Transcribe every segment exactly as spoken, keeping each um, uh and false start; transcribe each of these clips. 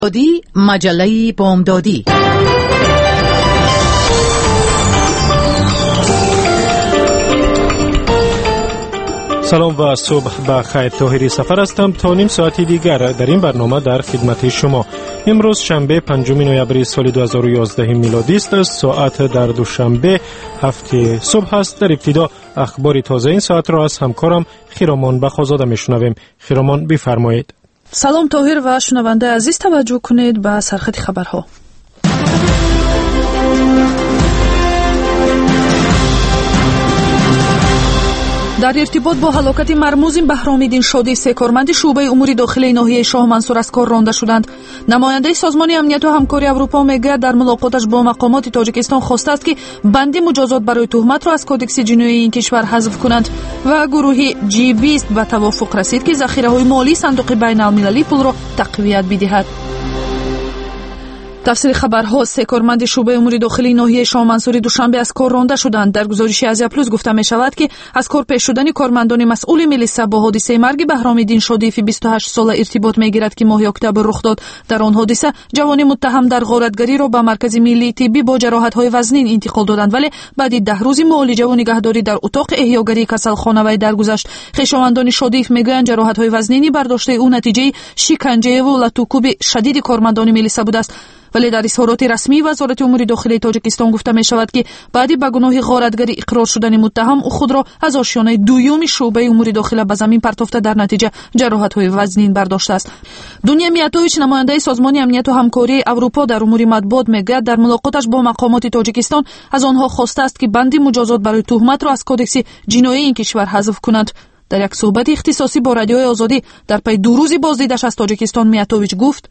دادی مجله بامدادی. سلام و صبح بخیر. طاهری سفر هستم. تا نیم ساعتی دیگر در این برنامه در خدمت شما. امروز شنبه پنجم نوامبر سال دو هزار و یازده میلادی است. ساعت در دوشنبه هفت صبح است. در ابتدا اخبار تازه این ساعت را از همکارم خیرامان بخازاده میشنویم. خیرامان بفرمایید. سلام طاهر و شنونده عزیز، توجه کنید به سرخط خبرها. در ارتباط با هلاکت مرموز بهرام‌الدین شادی، سه کارمند شعبه امور داخلی ناحیه شاه منصور از کار رانده شدند. نماینده سازمان امنیت و همکاری اروپا میگه در ملاقاتش با مقامات تاجیکستان خواسته است که بند مجازات برای تهمت را از کودکس جنایی این کشور حذف کنند و گروه جی بیست به توافق رسید که ذخیره‌های مالی صندوق بین‌المللی پول را تقویت بدهد. تفسیر خبرها. سه کارمند شعبه امور داخلی ناحیه شاه منصور دوشنبه از کار رانده شدند. در گزارش آسیا پلوس گفته می شود که از کار پیش شدن کارمندان مسئول ملیسا با حادثه مرگ بهرام‌الدین شادی بیست و هشت ساله ارتباط می گیرد که ماه اکتبر رخ داد. در آن حادثه جوان متهم در غارتگری را به مرکز ملی طبی با جراحت‌های وزنین انتقال دادند، ولی بعد ده روز معالجه و نگهداری در اتاق احیاگری کسلخانه وی درگذشت. خویشاوندان شادی میگویند جراحت‌های وزنینی برداشته او نتیجه شکنجه و لطوکوب شدید کارمندان ملیسا بوده است. ولی در اظهارات رسمی وزارت امور داخلی تاجیکستان گفته می شود که بعد به گناه غارتگری اقرار شدن متهم او خود را از آشیانه دوم شعبه امور داخلی به زمین پرتافته در نتیجه جراحت‌های وزنین برداشته است. دنیا میاتوویچ، نماینده سازمان امنیت و همکاری اروپا در امور مطبوعات میگوید در ملاقاتش با مقامات تاجیکستان از آنها خواسته است که بند مجازات برای تهمت را از کودکس جنایی این کشور حذف کنند. در یک صحبت اختصاصی با رادیوی آزادی در پی دو روزی بازدیدش از تاجیکستان، میاتوویچ گفت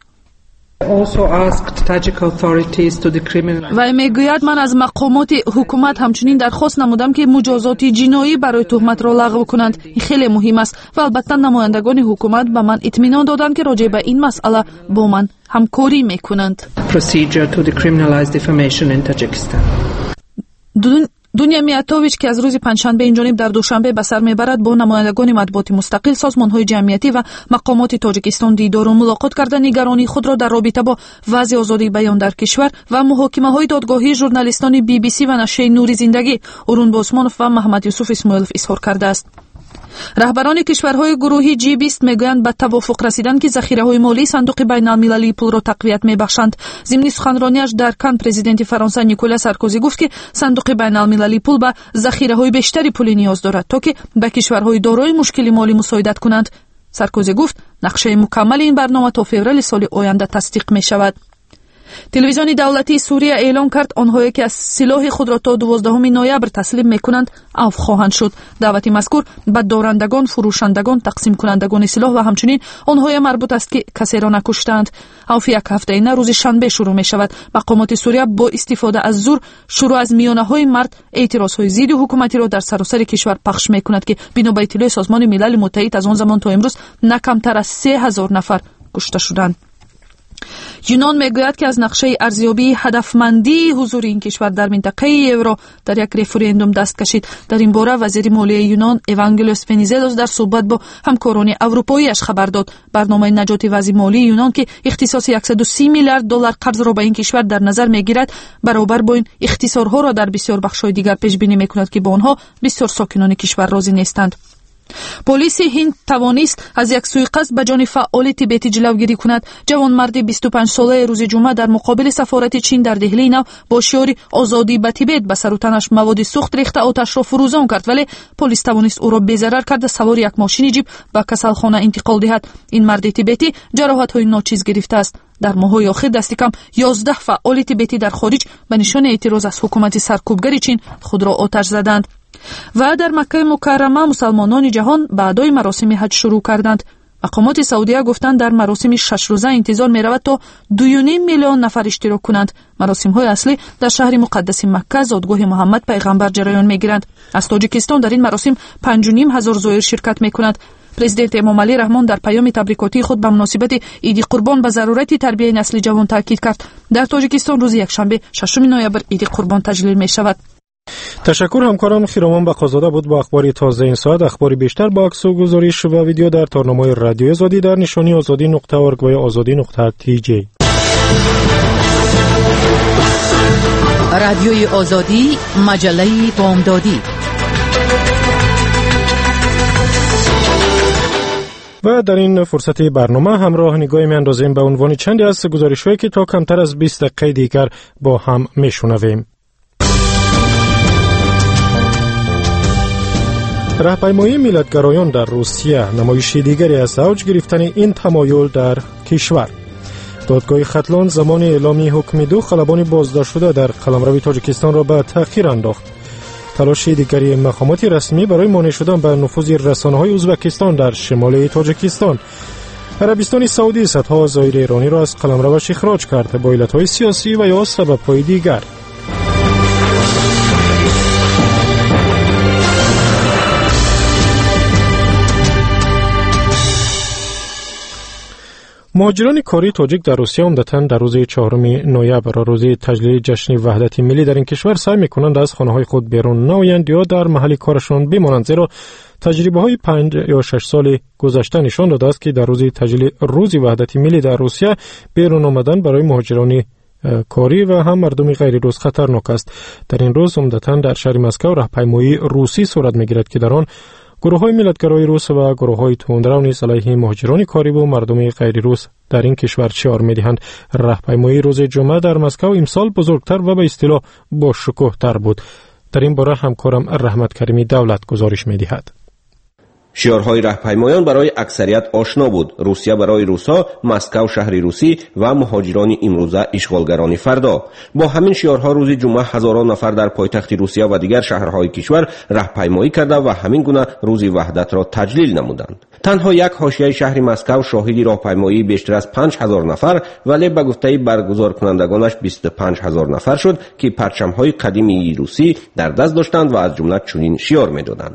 و میگوید من از مقامات حکومت همچنین درخواست نمودم که مجازات جنایی برای تهمت را لغو کنند. این خیلی مهم است و البته نمایندگان حکومت به من اطمینان دادند که راجع به این مسئله با من همکاری میکنند. دنیا میاتوویچ که از روز پنجشنبه اینجانب در دوشنبه به سر میبرد با نمایندگان مطبوعات مستقل، سازمان‌های جمعیتی و مقامات تاجیکستان دیدار و ملاقات کرده نگرانی خود را در رابطه با وضع آزادی بیان در کشور و محاکمه‌های دادگاهی ژورنالیستان بی بی سی و نشریه نور زندگی اورون باسمانوف و محمد یوسف اسماعیلوف اظهار کرده است. رهبران کشورهای گروه جی بیست میگویند به توافق رسیدن که ذخیره‌های مالی صندوق بین‌المللی پول را تقویت میبخشند. ضمن سخنرانیش در کن پرزیدنت فرانسه نیکولا سارکوزی گفت که صندوق بین‌المللی پول به ذخیره‌های بیشتری پولی نیاز دارد تا که به کشورهای دارای مشکل مالی مساعدت کنند. سارکوزی گفت نقشه مکمل این برنامه تا فوریه سال آینده تصدیق میشود. تلویزیون دولتی سوریه اعلام کرد آنهایی که از سلاح خود را تا دوازدهم نوامبر تسلیم میکنند عفو خواهند شد. دعوت مذکور به دارندگان، فروشندگان، تقسیم کنندگان سلاح و همچنین آنهایی مربوط است که کسی را نکشتند. عفو یک هفته نه روز شنبه شروع می شود. مقامات سوریه با استفاده از زور شروع از میانه های مرد اعتراض های ضد حکومتی را در سراسر کشور پخش می کند که بنا به اطلاع سازمان ملل متحد از آن زمان تا امروز نه کمتر از سه هزار نفر کشته شدند. یونان میگوید که از نقشه ارزیابی هدفمندی حضور این کشور در منطقه یورو در یک رفراندوم دست کشید. در این باره وزیر مالیه یونان ایوانگلوس ونیزلوس در صحبت با همکاران اروپاییش خبر داد. برنامه نجات وضع مالی یونان که اختصاص صد و سی میلیارد دلار قرض را به این کشور در نظر میگیرد، برابر با این اختصارها را در بسیار بخش‌های دیگر پیش بینی میکند که با آنها بسیار ساکنان کشور راضی نیستند. پلیس هند توانست از یک سوءقصد به جان فعال تیبتی جلوگیری کند. جوانمرد بیست و پنج ساله روز جمعه در مقابل سفارت چین در دهلی نو با شعار آزادی به تیبت به سر و تنش مواد سوخت ریخته آتش را فروزان کرد، ولی پلیس توانست او را بی‌ضرر کرده سوار یک ماشین جیپ به کسلخانه انتقال دهد. این مرد تیبتی جراحت‌های ناچیز گرفته است. در ماه‌های اخیر دست کم یازده فعال تیبتی در خارج به نشان اعتراض از حکومت سرکوبگر چین خود را آتش زدند. و در مکه مکرمه مسلمانان جهان به ادای مراسم حج شروع کردند. مقامات سعودیه گفتند در مراسم شش روزه انتظار می رود تا دو و نیم میلیون نفر اشتراک کنند. مراسم های اصلی در شهر مقدس مکه زادگاه محمد پیغمبر جریان می گیرند. از تاجیکستان در این مراسم پنج و نیم هزار زائر شرکت می کنند. پرزیدنت امام علی رحمان در پیام تبریکاتی خود به مناسبت عید قربان به ضرورت تربیت نسل جوان تاکید کرد. در تاجیکستان روز یکشنبه ششم نوامبر عید قربان تجلیل می شود. تشکر همکارم خیرامان بخازاده بود با اخبار تازه این ساعت. اخبار بیشتر با عکس و گزارش و ویدیو در تارنمای رادیو آزادی در نشانی آزادی نقطه اورگ و آزادی نقطه تی جی. رادیوی آزادی، مجله بامدادی. و در این فرصت برنامه همراه نگاهی می‌اندازیم به عنوان چندی از گزارش‌هایی که تا کمتر از بیست دقیقه دیگر با هم می‌شنویم. راهپیمایی میلادگرایان در روسیه نمایش دیگری از اوج گرفتن این تمایل در کشور. دادگاه ختلان زمان اعلامی حکم دو خلبان بازداشت شده در قلمرو تاجیکستان را به تأخیر انداخت. تلاش دیگری مقامات رسمی برای مانع شدن به نفوذ رسانه‌های ازبکستان در شمال تاجیکستان. عربستان سعودی صدها زائر ایرانی را از قلمروش اخراج کرد با علتهای سیاسی و یا سبب‌های دیگر. مهاجران کاری تاجیک در روسیه عمدتاً در روز چهارم نوامبر روز تجلیل جشن وحدت ملی در این کشور سعی می‌کنند از خانه‌های خود بیرون نآیند یا در محل کارشان بمانند، زیرا تجربه‌های پنج یا شش سال گذشته نشان داده است که در روز تجلیل روز وحدت ملی در روسیه بیرون آمدن برای مهاجران کاری و هم مردم غیر روس خطرناک است. در این روز عمدتاً در شهر مسکو راهپیمایی روسی صورت می‌گیرد که در آن گروه‌های ملت‌گرای روس و گروه‌های تندرو نیز علیه مهاجران کاری و مردم غیر روس در این کشور شعار می‌دهند. راهپیمایی روز جمعه در مسکو امسال بزرگتر و به اصطلاح با شکوه‌تر بود. در این باره همکارم رحمت کریمی دولت گزارش می‌دهد. شعارهای راهپیمایان برای اکثریت آشنا بود. روسیه برای روسا، مسکو شهری روسی و مهاجران امروزه اشغالگران فردا. با همین شعارها روز جمعه هزاران نفر در پایتخت روسیه و دیگر شهرهای کشور راهپیمایی کرده و همین گونه روز وحدت را تجلیل نمودند. تنها یک حاشیه شهر مسکو شاهد راهپیمایی بیشتر از پنج هزار نفر ولی به گفته برگزار کنندگانش بیست و پنج هزار نفر شد که پرچم‌های قدیمی روسی در دست داشتند و از جمله چنین شعار می‌دادند: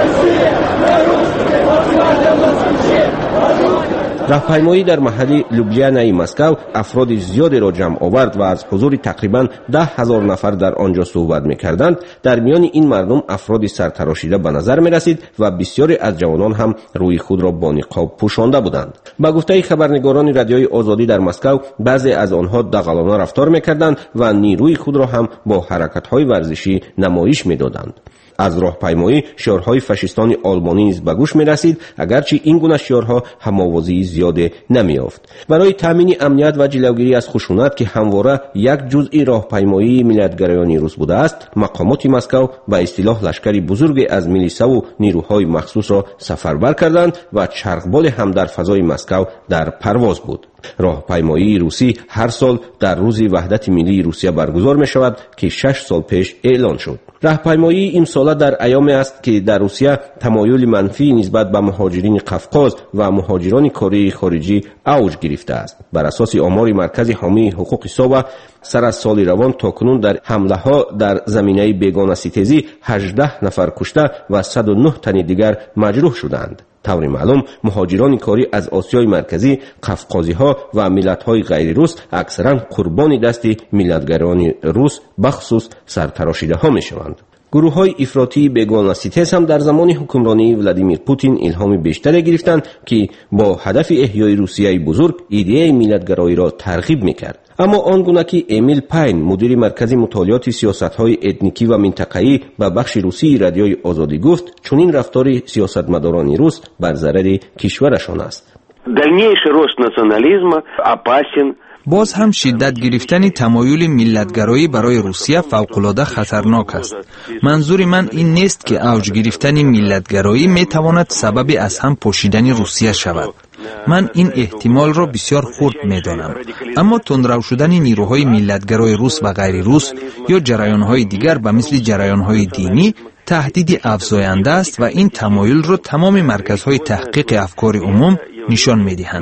راهپیمایی در محل لوبلیانای مسکو افراد زیادی را جمع آورد و از حضور تقریباً ده هزار نفر در آنجا صحبت می‌کردند. در میان این مردم افرادی سرتراشیده به نظر می‌رسید و بسیاری از جوانان هم روی خود را با نقاب پوشانده بودند. به گفته خبرنگاران رادیوی آزادی در مسکو، بعضی از آنها دغلانه رفتار می‌کردند و نیروی خود را هم با حرکت‌های ورزشی نمایش می‌دادند. از راهپیمایی شعارهای فاشیستان آلمانی نیز به گوش می‌رسید، اگرچه این گونه شعارها هم‌آوازی زیاد نمی‌یافت. برای تامین امنیت و جلوگیری از خشونت که همواره یک جزئی راهپیمایی ملیت‌گرایان روس بوده است، مقامات مسکو به اصطلاح لشکری بزرگی از میلیسا و نیروهای مخصوص را سفربر کردند و چرخبال هم در فضای مسکو در پرواز بود. راهپیمایی روسی هر سال در روز وحدت ملی روسیه برگزار می شود که شش سال پیش اعلان شد. راهپیمایی امسال در ایامی است که در روسیه تمایل منفی نسبت به مهاجرین قفقاز و مهاجران کره خارجی اوج گرفته است. بر اساس آمار مرکز حامی حقوق سابق، سر از سال روان تاکنون در حمله ها در زمینه بیگانه ستیزی هجده نفر کشته و صد و نه تن دیگر مجروح شدند. طور معلوم مهاجران کاری از آسیای مرکزی، قفقازی ها و ملت های غیر روس اکثرا قربانی دست ملتگران روس بخصوص سرتراشیده ها می شوند. گروه های افراطی بیگانه ستیز هم در زمان حکمرانی ولادیمیر پوتین الهام بیشتری گرفتند که با هدف احیای روسیه بزرگ ایده ملتگرایی را ترغیب میکرد. اما آنگونه که امیل پاین مدیر مرکز مطالعات سیاست‌های اتنیکی و منطقه‌ای به بخش روسی رادیوی آزادی گفت، چنین رفتار سیاستمداران روس بر ضرر کشورشان است. دальнейший рост национализма опасен. باز هم شدت گرفتن تمایل ملتگرایی برای روسیه فوق‌العاده خطرناک است. منظور من این نیست که اوج گرفتن ملتگرایی می تواند سبب از هم پاشیدن روسیه شود. من این احتمال را بسیار خرد می دانم. اما تندرو شدن نیروهای ملتگرای روس و غیر روس یا جریان‌های دیگر به مثل جریان‌های دینی تهدید افزاینده است و این تمایل را تمام مرکزهای تحقیق افکار عموم نشان می‌دهند.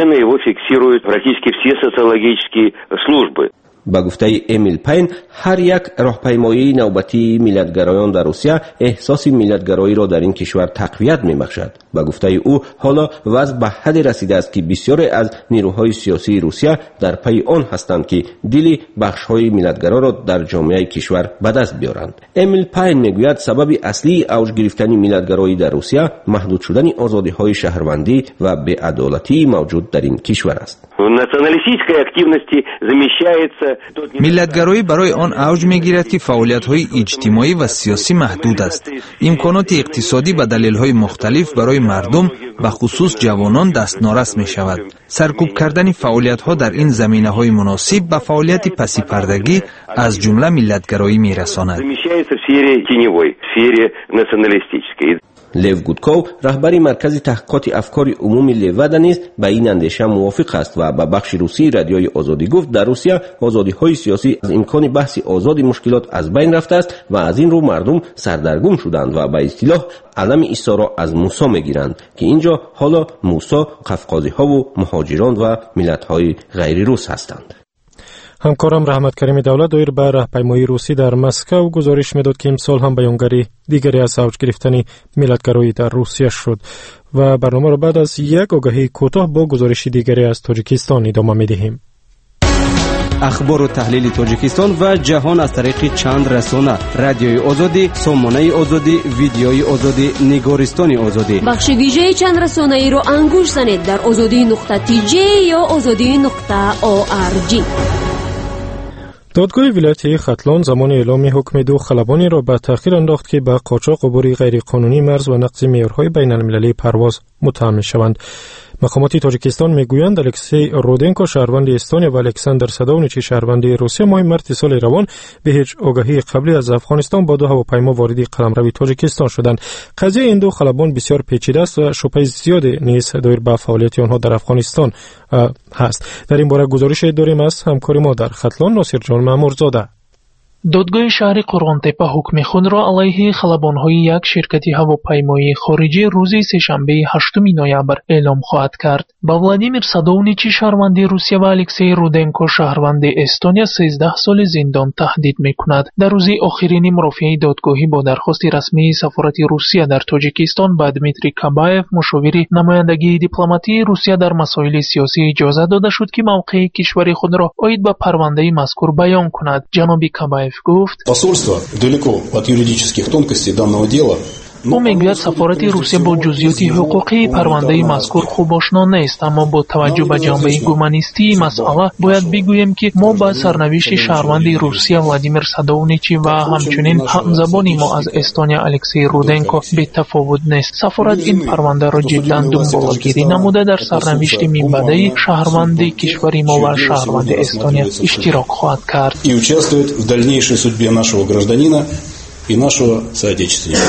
با گفته امیل پاین، هر یک راهپیمایی نوبتی ملتگرایان در روسیه احساس ملتگرایی را در این کشور تقویت می‌بخشد. به گفته او حالا وضع به حد رسیده است که بسیاری از نیروهای سیاسی روسیه در پی آن هستند که دل بخش‌های ملتگرا را در جامعه کشور به دست بیارند. امیل پاین میگوید سبب اصلی اوج گرفتن ملتگرایی در روسیه محدود شدن آزادی‌های شهروندی و بی‌عدالتی موجود در این کشور است. ملتگرایی برای آن اوج میگیرد که فعالیت‌های اجتماعی و سیاسی محدود است. امکانات اقتصادی به دلایل مختلف برای مردم و خصوص جوانان دستنارس می شود. سرکوب کردن فعالیت‌ها در این زمینه‌های مناسب به فعالیت پسی پردگی از جمله ملتگرایی می رساند. لیو گودکوف رهبر مرکز تحقیقات افکار عمومی لیودا نیز به این اندیشه موافق است و به بخش روسی رادیوی آزادی گفت در روسیه آزادی‌های سیاسی از امکان بحث آزادی مشکلات از بین رفته است و از این رو مردم سردرگم شدند و به اصطلاح علم عیسی را از موسی میگیرند که اینجا حالا موسی قفقازی‌ها و مهاجران و ملت‌های غیر روس هستند. همکارم رحمت کریم دولت دایر به راهپیمایی روسی در مسکو گزارش میداد که امسال هم بیانگری دیگری از اوج گرفتن ملتگرایی در روسیه شد و برنامه را بعد از یک آگاهی کوتاه با گزارش دیگری از تاجیکستان ادامه میدهیم. اخبار و تحلیل تاجیکستان و جهان از طریق چند رسانه: رادیوی آزادی، سامانه آزادی، ویدیوی آزادی، نگارستان آزادی. بخش ویژه چند رسانه ای رو انگوش زنید در آزادی نقطه تی جی یا آزادی نقطه او آر جی. دادگاه ولایت ختلان زمان اعلام حکم دو خلبانی را به تأخیر انداخت که به قاچاق عبور غیرقانونی مرز و نقض معیارهای بین المللی پرواز متهم شوند. مقامات تاجیکستان میگویند الکسی رودنکو شهروند استونیا و الکساندر سادونیچ شهروند روسیه ماه مارس سال روان به هیچ آگاهی قبلی از افغانستان با دو هواپیما وارد قلمرو تاجیکستان شدند. قضیه این دو خلبان بسیار پیچیده است و شبهه زیادی نیز دایر به فعالیت آنها در افغانستان هست. در این باره گزارش داریم از همکار ما در ختلان ناصر جان مامورزاده. دادگاه شهر قرغانتپه حکم خود را علیه خلبان‌های یک شرکت هواپیمایی خارجی روز سه‌شنبه هشتم نوامبر اعلام خواهد کرد. با ولادیمیر سادونیچ شهروند روسیه و الکسی رودنکو شهروند استونیا سیزده سال زندان تهدید می‌کند. در روز آخرین مرافعه دادگاهی با درخواست رسمی سفارت روسیه در تاجیکستان به دمیتری کابایف مشاور نمایندگی دیپلماتی روسیه در مسائل سیاسی اجازه داده شد که موقع کشور خود را عاید به پرونده مذکور بیان کند. جناب کابایف گفت посольство далеко от юридических тонкостей данного дела. او میگوید سفارت روسیه با جزئیات حقوقی پرونده مذکور خوب آشنا نیست، اما با توجه به جنبه گومانیستی مسئله باید بگوییم که ما با سرنوشت شهروند روسیه ولادیمیر سادونیچ و همچنین همزبان ما از استونیا الکسی رودنکو بی تفاوت نیست. سفارت این پرونده را جدا دنبالگیری نموده در سرنوشت میانبردی شهروند کشور ما و شهروند استونیا اشتراک خواهد کرد. И участвует в дальнейшей судьбе нашего гражданина и нашего соотечественника.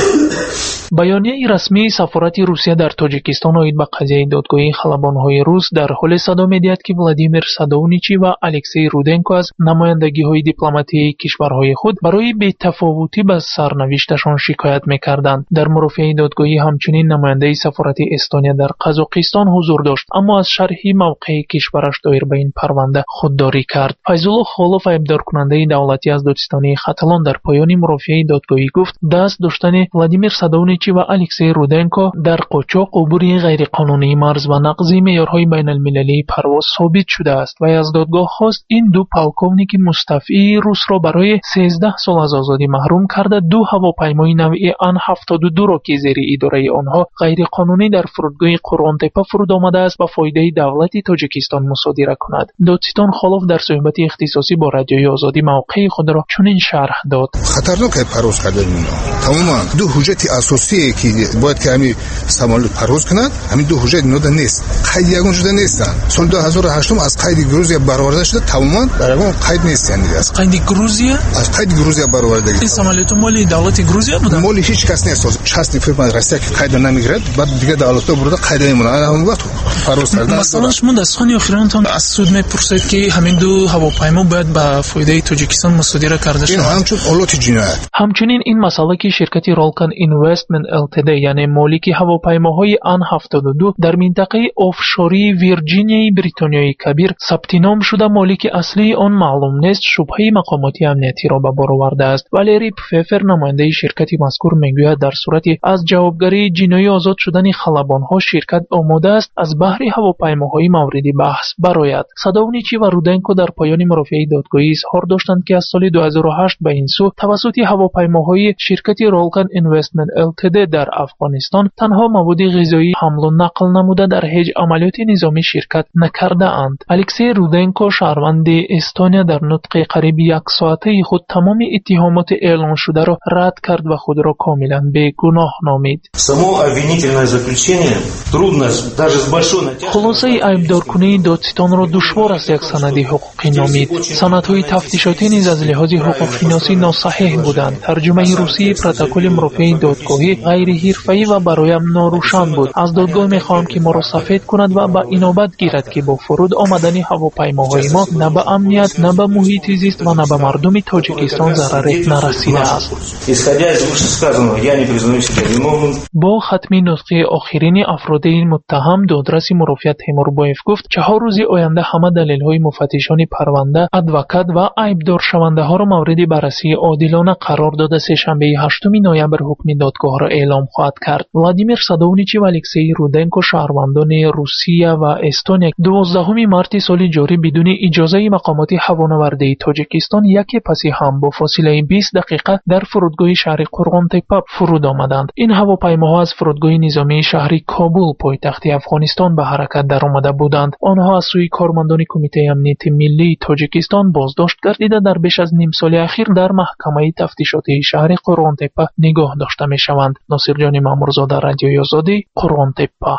بیانیه رسمی سفارت روسیه در تاجیکستان عاید به قضیه دادگاهی خلبان‌های روس در حال صدا می‌دهد که ولادیمیر سادونیچ و الکسی رودنکو از نمایندگی‌های دیپلماتی کشورهای خود برای بی‌تفاوتی به سرنوشتشان شکایت می‌کردند. در مرافعه دادگاهی همچنین نماینده سفارت استونیا در قزاقستان حضور داشت، اما از شرح موقع کشورش دایر به این پرونده خودداری کرد. فیض‌الله خالف ایبدار کننده دولتی از دادستانی ختلان در پایان مرافعه دادگاهی گفت دست داشتن ولادیمیر سادونیچ و الکسی رودنکو در قاچاق عبور غیرقانونی مرز و نقض معیارهای بین المللی پرواز ثابت شده است و از دادگاه خواست این دو پالکوونیک مستعفی روس را برای سیزده سال از آزادی محروم کرده دو هواپیمای نوعی ان هفتاد و دو را که زیر اداره آنها غیرقانونی در فرودگاه قرغانتپه فرود آمده است به فایده دولت تاجیکستان مصادره کند. دادستان خالف در صحبت اختصاصی با رادیوی آزادی موقع خود را چنین شرح داد: خطرناک پرواز کردن اینا تماما دو حجت اساسی که باید که همین سامانه پرواز کند، همین دو حجت نوده نیست، قید یگان شده نیستن. سال دو هزار و هشت از قید گروزیا برآورده شده، تماما برای قید نیست. یعنی از قید گروزیا از قید گروزیا برآورده. این سامانه تو مالی دولت گروزیا بوده؟ مالی هیچ کس نیست. شخصی فرما راستی که قید نمیگیرد، بعد دیگه دولت برده قید نمیمونه. اون وقت پرواز کردن. مثلا شما دستخوانی آخرینتون از سود میپرسید که همین دو هواپیما باید به فایده تاجیکستان مصادره کرده شود. این همچون اولوت جنایت. همچنین این مسئله که شرکت رالکن اینوست Investment Ltd یعنی مالک هواپیماهای آن هفتاد و دو در منطقه آفشوری ویرجینیای بریتانیای کبیر ثبت نام شده مالک اصلی آن معلوم نیست، شبهه مقاماتی امنیتی را به بار آورده است. والری پففر نماینده شرکت مذکور میگوید در صورتی از جوابگری جنایی آزاد شدن خلبانها شرکت آماده است از بهر هواپیماهای مورد بحث برآید. سادونیچی و رودنکو در پایان مرافعه دادگاهی اظهار داشتند که از سال دو هزار و هشت به این سو توسط هواپیماهای شرکت رولکن اینوستمنت التد در افغانستان تنها مواد غذایی حمل و نقل نموده در هیچ عملیات نظامی شرکت نکرده اند. الکسی رودنکو شهروند استونیا در نطق قریب یک ساعته خود تمام اتهامات اعلان شده را رد کرد و خود را کاملا بیگناه نامید. خلاصه ایبدارکنی دادستان را دشوار است یک سند حقوقی نامید. سندهای تفتیشاتی نیز از لحاظ حقوق شناسی ناصحیح بودند. ترجمه روسی پروتکل مرافعه دادگاهی غیر حرفه‌ای و برایم ناروشن بود. از دادگاه می‌خواهم که ما را سفید کند و به اینابت گیرد که با فرود آمدن هواپیماهای ما نه به امنیت، نه به محیط زیست و نه به مردم تاجیکستان ضرری نرسیده است. با ختم نطق آخرین افراد متهم، دادرس مرافعه تیموربایف گفت چهار روز آینده همه دلیل‌های مفتشان پرونده، ادوکات و عیبدار شونده ها را مورد بررسی عادلانه قرار داده سه شنبه هشتم نوامبر حکم دادگاه را اعلام خواهد کرد. ولادیمیر سادونیچی و الکسی رودنکو شهروندان روسیه و استونیا دوازدهم مارس سال جاری بدون اجازه مقامات هوانوردی تاجیکستان یکی پس هم با فاصله بیست دقیقه در فرودگاه شهر قرغان تپه فرود آمدند. این هواپیماها از فرودگاه نظامی شهر کابل پایتخت افغانستان به حرکت درآمده بودند. آنها از سوی کارمندان کمیته امنیت ملی تاجیکستان بازداشت گردیده در بیش از نیم سال اخیر در محکمه تفتیشاتی شهر قرغان تپه نگاه داشته می شوند. ناصر جان مامورزاده، رادیوی آزادی، قرغان تپه.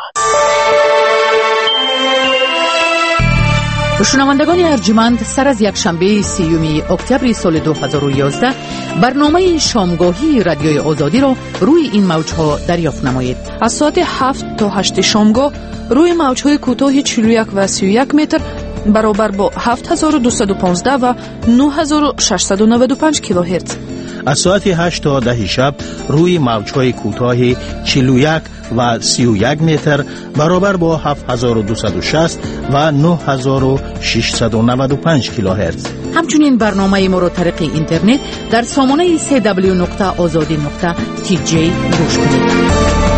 شنوندگان ارجمند، سر از یک شنبه سیوم اکتبر سال دو هزار و یازده برنامه شامگاهی رادیوی آزادی را روی این موجها دریافت نمایید. از ساعت هفت تا هشت شامگاه روی موجهای کوتاه چهل و یک و سی و یک متر برابر با هفت هزار و دویست و پانزده و نه هزار و ششصد و نود و پنج کیلوهرتز. از ساعت هشت تا ده شب روی موجهای کوتاه چهل و یک و سی و یک متر برابر با هفت هزار و دویست و شصت و نه هزار و ششصد و نود و پنج کیلوهرتز. همچنین برنامه ما را طریق اینترنت در سامانه سی دبلیو نقطه آزادی نقطه تی جی گوش کنید.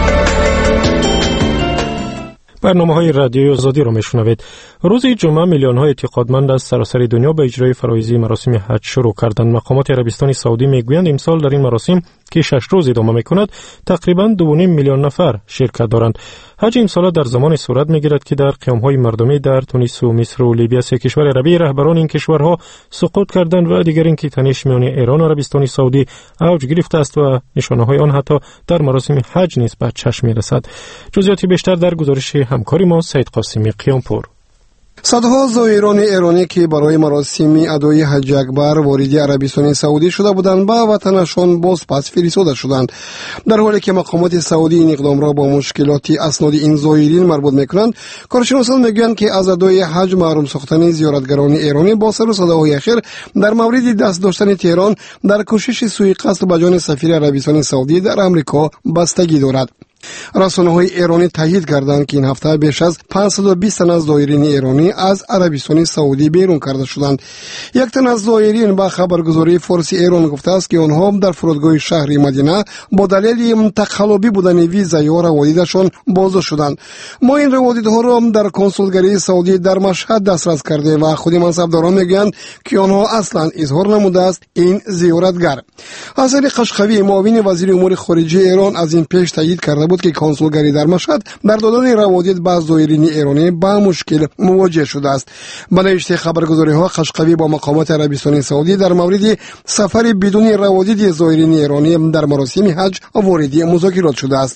برنامه های رادیوی آزادی را میشنوید. روز جمعه میلیون های اعتقادمند از سراسر دنیا به اجرای فرایضی مراسم حج شروع کردند. مقامات عربستان سعودی میگویند امسال در این مراسم که شش روز ادامه میکند تقریبا دو و نیم میلیون نفر شرکت دارند. حج امسال در زمان صورت میگیرد که در قیام‌های مردمی در تونس و مصر و لیبی سه کشور عربی رهبران این کشورها سقوط کردند و دیگر اینکه تنش میان ایران و عربستان سعودی اوج گرفته است و نشانه‌های آن حتی در مراسم حج نیز به چشم میرسد. جزئیات بیشتر در گزارش همکاری ما سید قاسمی قیامپور. صدها زائران ایرانی که برای مراسم ادای حج اکبر وارد عربستان سعودی شده بودند به وطنشان باز پس فرستاده شدند، در حالی که مقامات سعودی این اقدام را با مشکلات اسناد این زائرین مربوط میکنند. کارشناسان میگویند که از ادای حج محروم ساختن زیارتگران ایرانی با سر و صداهای اخیر در مورد دست داشتن تهران در کوشش سوء قصد به جان سفیر عربستان سعودی در امریکا بستگی دارد. رسانه‌های ایرانی تایید کردند که این هفته بیش از پانصد و بیست تن از زائرین ایرانی از عربستان سعودی بیرون کرده شدند. یک تن از زائرین با خبرگزاری فارسی ایران گفته است که آنها در فرودگاه شهر مدینه با دلیل تقلبی بودن ویزا یا روادیدشان بازداشت شدند. ما این روادیدها را در کنسولگری سعودی در مشهد دسترس کرده و خود منصبداران میگویند که آنها اصلا اظهار نموده است این زیارتگر. حسن قشقوی معاون وزیر امور خارجه ایران از این پیش تایید کرده بود که کنسولگری در مشهد در دادن روادید به زائرین ایرانی با مشکل مواجه شده است. به نوشته خبرگزاری ها، قشقوی با مقامات عربستان سعودی در مورد سفر بدون روادید زائرین ایرانی در مراسم حج وارد مذاکرات شده است.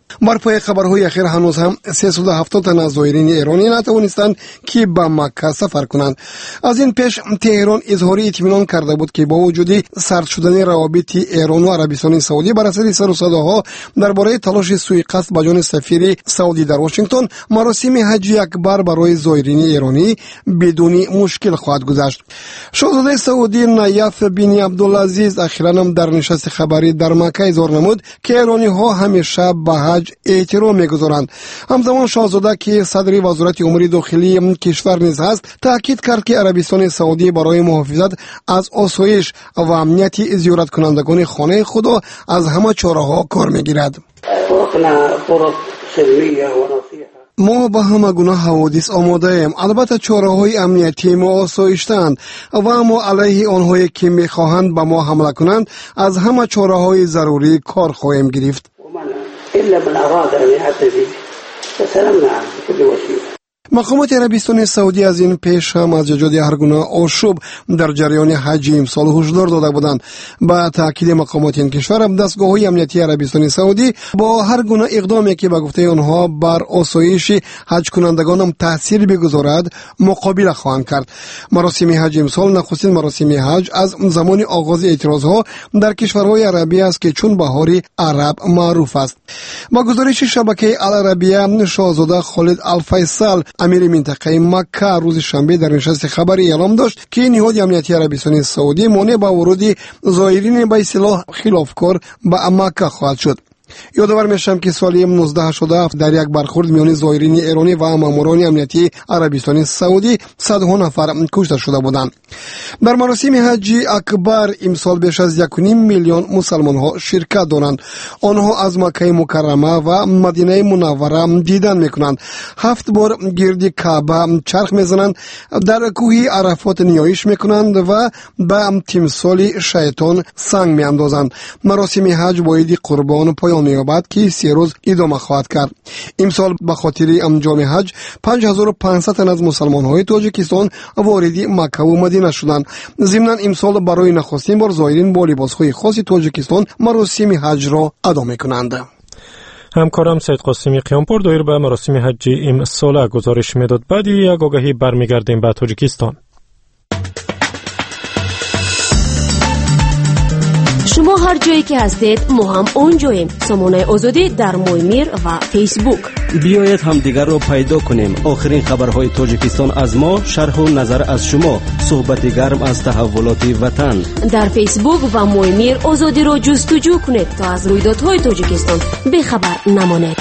بر پای خبرهای اخیر هنوز هم سیصد و هفتاد تن از زائرین ایرانی نتوانستند که به مکه سفر کنند. از این پیش تهران اظهار اطمینان کرده بود که با وجود سرد شدن روابط ایران و عربستان سعودی بر اثر سر و صداها درباره تلاش سوءقصد به جان سفیر سعودی در واشنگتن، مراسم حج اکبر برای زائرین ایرانی بدون مشکل خواهد گذشت. شاهزاده سعودی نایف بن عبدالعزیز اخیراً هم در نشست خبری در مکه اظهار نمود که ایرانی ها همیشه به حج احترام میگذارند. همزمان شاهزاده که صدر وزارت امور داخلی کشور نیز هست، تاکید کرد که عربستان سعودی برای محافظت از آسایش و امنیت زیارت کنندگان خانه خود از همه چاره‌ها کار میگیرد. ما به همه گونه حوادث آماده ایم. البته چاره‌های امنیتی ما آسایشتند و ما علیه آنهایی که میخواهند به ما حمله کنند از همه چاره‌های ضروری کار خواهیم گرفت. إلا من أراد أن يعتدي فسلمنا عنه بكل وسيلة. مقامات عربستان سعودی از این پیش هم از ایجاد هر گونه آشوب در جریان حج امسال هشدار داده بودند. با تاکید مقامات این کشور، دستگاه‌های امنیتی عربستان سعودی با هر گونه اقدامی که به گفته آنها بر آسایش حج کنندگان هم تاثیر بگذارد مقابله خواهند کرد. مراسم حج امسال نخستین مراسم حج از زمان آغاز اعتراضها در کشورهای عربی است که چون بهار عرب معروف است. با گزارش شبکه العربیه، شاهزاده خالد الفیصل امیر منطقه مکه روز شنبه در نشست خبری اعلام داشت که نهاد امنیتی عربستان سعودی مانع به ورود زائرین به اصطلاح خلافکار به مکه خواهد شد. یادآور میشم که سال نوزده هشتاد و هفت در یک برخورد میان زائرین ایرانی و ماموران امنیتی عربستان سعودی صدها نفر کشته شده بودند. در مراسم حج اکبر امسال بیش از یک و نیم میلیون مسلمان ها شرکت دارند. آنها از مکه مکرمه و مدینه منوره دیدن میکنند. هفت بار گرد کعبه چرخ میزنند، در کوه عرفات نیایش میکنند و به تمثال شیطان سنگ میاندازند. مراسم حج با عید قربان پایان می‌یابد که سه روز ادامه خواهد کرد. امسال به خاطر انجام حج پنج هزار و پانصد تن از مسلمان‌های تاجیکستان وارد مکه و مدینه شدند. ضمن امسال برای نخستین بار زائرین با لباس‌های خاص تاجیکستان مراسم حج را ادا می‌کنند. همکارم سید قاسمی قیامپور دایر به مراسم حج امسال گزارش میداد. بعد یک آگهی برمیگردیم به تاجیکستان. شما هر جایی که هستید ما هم اونجاییم. سامانه آزادی در مویمیر و فیسبوک. بیایید هم دیگر رو پیدا کنیم. آخرین خبرهای تاجیکستان از ما، شرح و نظر از شما، صحبت گرم از تحولات وطن. در فیسبوک و مویمیر آزادی رو جستجو کنید تا از رویدادهای تاجیکستان بخبر نمانید.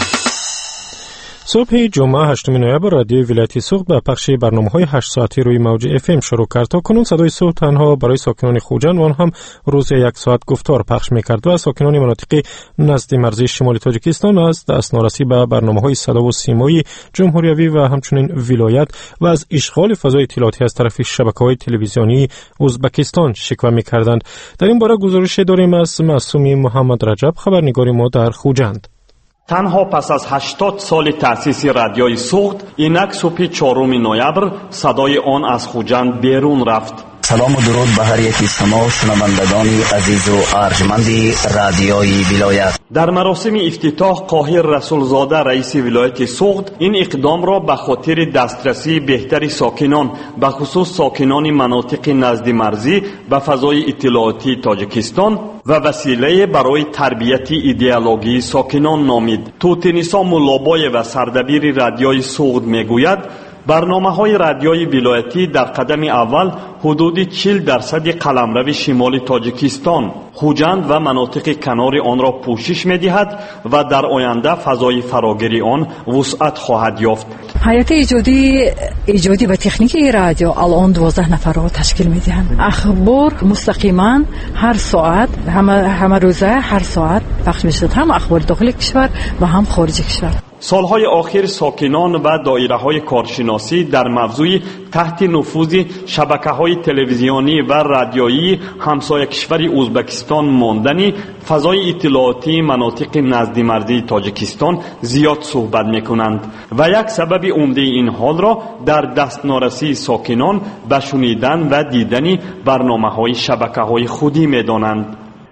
صبح جمعه هشتم نوامبر رادیوی ولایتی سوخت به پخش برنامه‌های هشت ساعتی روی موج اف ام شروع کرد. تا کنون صدای صبح تنها برای ساکنان خوجند و آن هم روز یک ساعت گفتار پخش می‌کرد و ساکنان مناطق نزد مرزی شمالی تاجیکستان از دسترسی به برنامه‌های صدا و سیمایی جمهوریوی و همچنین ولایت و از اشغال فضای اطلاعاتی از طرف شبکه‌های تلویزیونی ازبکستان شکوه می‌کردند. در این باره گزارش داریم از معصومی محمد رجب، خبرنگار ما در خوجند. تنها پس از هشتاد سال تأسیس رادیوی سوخت، اینک صبح چهارم نوامبر صدای آن از خوجند بیرون رفت. سلام و درود به هر یکی شما شنوندگان عزیز و ارجمند رادیوی ولایت. در مراسم افتتاح قاهر رسولزاده رئیس ولایت سوخت این اقدام را به خاطر دسترسی بهتر ساکنان به خصوص ساکنان مناطق نزد مرزی به فضای اطلاعاتی تاجیکستان و وسیله برای تربیت ایدئولوژی ساکنان نامید. توتنیسا مولابای و سردبیر رادیوی سوخت میگوید برنامه‌های رادیوی ولایتی در قدم اول حدود چهل درصد قلمرو شمال تاجیکستان، خوجند و مناطق کنار آن را پوشش می‌دهد و در آینده فضای فراگیری آن وسعت خواهد یافت. هیئت ایجادی ایجادی و تکنیکی رادیو الان دوازده نفر را تشکیل می‌دهند. اخبار مستقیما هر ساعت همه همه روزه هر ساعت پخش می‌شود، هم اخبار داخل کشور و هم خارج کشور. سالهای آخر ساکنان و دایره‌های کارشناسی در موضوع تحت نفوذ شبکه‌های تلویزیونی و رادیویی همسایه کشور ازبکستان ماندنی فضای اطلاعاتی مناطق نزد مرزی تاجیکستان زیاد صحبت می‌کنند و یک سبب عمده این حال را در دسترسی ساکنان به شنیدن و دیدن برنامه‌های شبکه‌های خودی می‌دانند.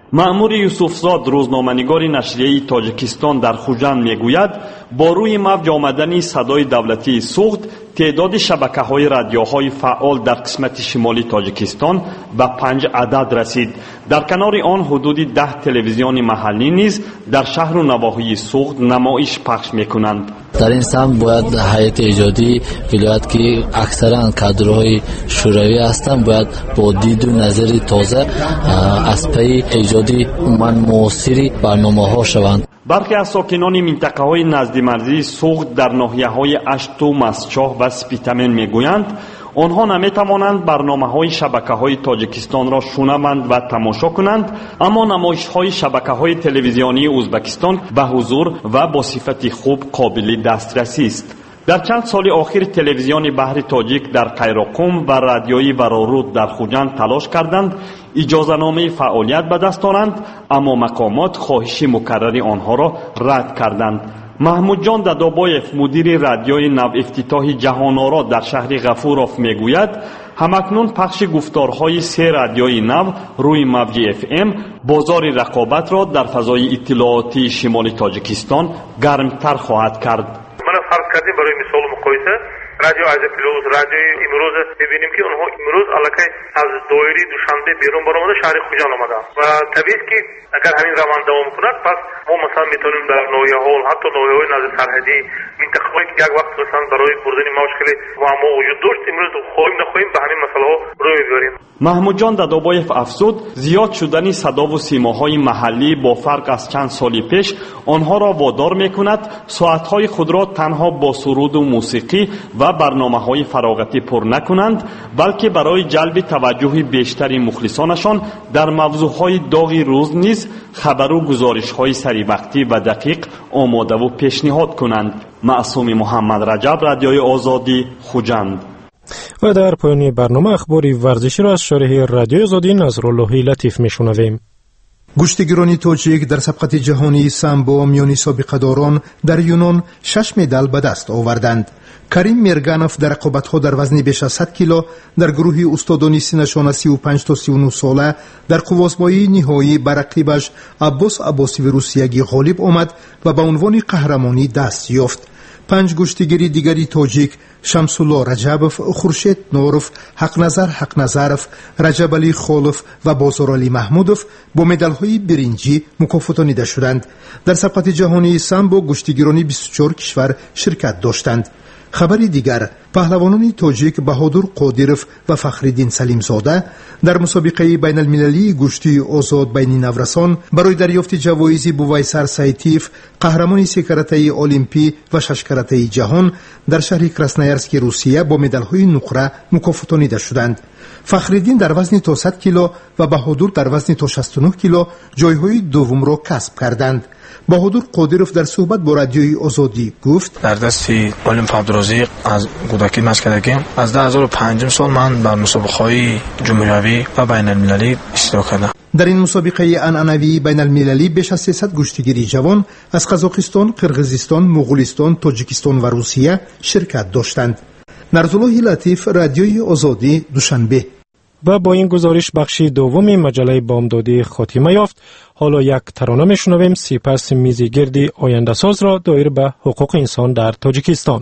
маъмур юсуфзод рӯзноманигори нашрияи тоҷикистон дар хуҷанд мегӯяд бо рӯи мавҷ омадани садои давлатии суғд теъдоди шабакаҳои радиоҳои фаъол дар қисмати шимолии тоҷикистон ба панҷ адад расид. дар канори он ҳудуди даҳ телевизиони маҳаллӣ низ дар шаҳру навоҳии суғд намоиш пахш мекунанд. дар ин самт бояд ҳайати эҷодии вилоят ки аксаран кадрҳои шӯравӣ ҳастанд бояд бо диду назари тоза аз пайи эҷоди умуман муосири барномаҳо шаванд. бархе аз сокинони минтақаҳои наздимарзии суғд дар ноҳияҳои ашту масчоҳ ва спитамен мегӯянд онҳо наметавонанд барномаҳои шабакаҳои тоҷикистонро шунаванд ва тамошо кунанд, аммо намоишҳои шабакаҳои телевизионии ӯзбекистон ба ҳузур ва бо сифати хуб қобили дастрасист. дар чанд соли охир телевизиони баҳри тоҷик дар қайроқум ва радиои вароруд дар хуҷанд талош карданд иҷозаномаи фаъолият ба даст оранд, аммо мақомот хоҳиши мукаррари онҳоро рад карданд. маҳмудҷон дадобоев мудири радиои навифтитоҳи ҷаҳоноро дар шаҳри ғафуров мегӯяд ҳамакнун пахши гуфторҳои се радиои нав рӯи мавҷи эф эм бозори рақобатро дар фазои иттилоотии шимоли тоҷикистон гармтар хоҳад кард. мана фарз кардем барои мисол муқоиса радио азаплюс радиои имрӯз мебинем ки онҳо имрӯз аллакай аз доираи душанбе берун баромада шаҳри хуҷанд омаданд ва табиист ки агар ҳамин раванд давом кунад пас мо масалан метавонем дар ноҳияҳо ҳатто ноҳияҳои назди сарҳадӣ минтақаҳое ки як вақт масалан барои бурдани мавҷ хеле муаммо вуҷуд дошт имрӯз хоҳем нахоҳем ба ҳамин масъалаҳо рӯй бибарем. маҳмудҷон дадобоев афзуд зиёд шудани садову симоҳои маҳаллӣ бо фарқ аз чанд соли пеш онҳоро водор мекунад соатҳои худро танҳо бо суруду мусиқӣ ва барномаҳои фароғатӣ пур накунанд, балки барои ҷалби таваҷҷӯҳи бештари мухлисонашон дар мавзӯъҳои доғи рӯз низ хабару гузоришҳои саривақтӣ ва дақиқ омодаву пешниҳод кунанд. маъсуми муҳаммад раҷаб, радиои озодӣ, хуҷанд. و در پایان برنامه اخباری ورزشی را از شارح رادیوی آزادی نظرالله لطیف میشنویم. گشتیگرانی تاجیک در سبقت جهانی سامبو میانی سابقه‌داران در یونان شش مدال به دست آوردند. کریم مرگانوف در رقابت‌ها در وزن بیش از صد کیلو در گروه استادانی سینه‌شان سی و پنج تا سی و نه ساله در قواسبایی نهایی بر رقیبش عباس عباسی روسیایی غالب آمد و به عنوان قهرمانی دست یافت. پنج گشتیگری دیگری تاجیک شمس‌الله رجبوف، خورشید نوروف، حقنظر حقنظرف، رجب علی خولف و بازار علی محمودوف با مدال‌های برنجی مکافاتانیده شدند. در سبقت جهانی سامبو گشتیگرانی بیست و چهار کشور شرکت داشتند. خبری دیگر، پهلوانان تاجیک بهادر قادیروف و فخرالدین سلیمزاده در مسابقه بین المللی گشتی آزاد بین نورسان برای دریافت جوایز بویسر سایتیف قهرمان سه کرته المپی و شش کرته جهان در شهر کراسنایارسک روسیه با مدال‌های نقره مکافاتانیده شدند. فخرالدین در وزن تا صد کیلو و بهادر در وزن تا شصت و نه کیلو جایهای دوم را کسب کردند. بهادر قادیروف در صحبت با رادیوی آزادی گفت در دستی المپ عبدالرزاق از کودکی مشق کردم. از دو هزار و پنج سال من در مسابقه‌های جمهوری و بین المللی اشتراک کردم. در این مسابقه عنعنوی بین المللی بیش از سیصد گشتیگری جوان از قزاقستان، قرغیزستان، مغولستان، تاجیکستان و روسیه شرکت داشتند. نرزالله لطیف، رادیوی آزادی، دوشنبه. و با این گزارش بخش دوم مجله بامدادی خاتمه یافت. حالا یک ترانه میشنویم، سپس میزگردی آینده ساز را دایر به حقوق انسان در تاجیکستان.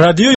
رادیو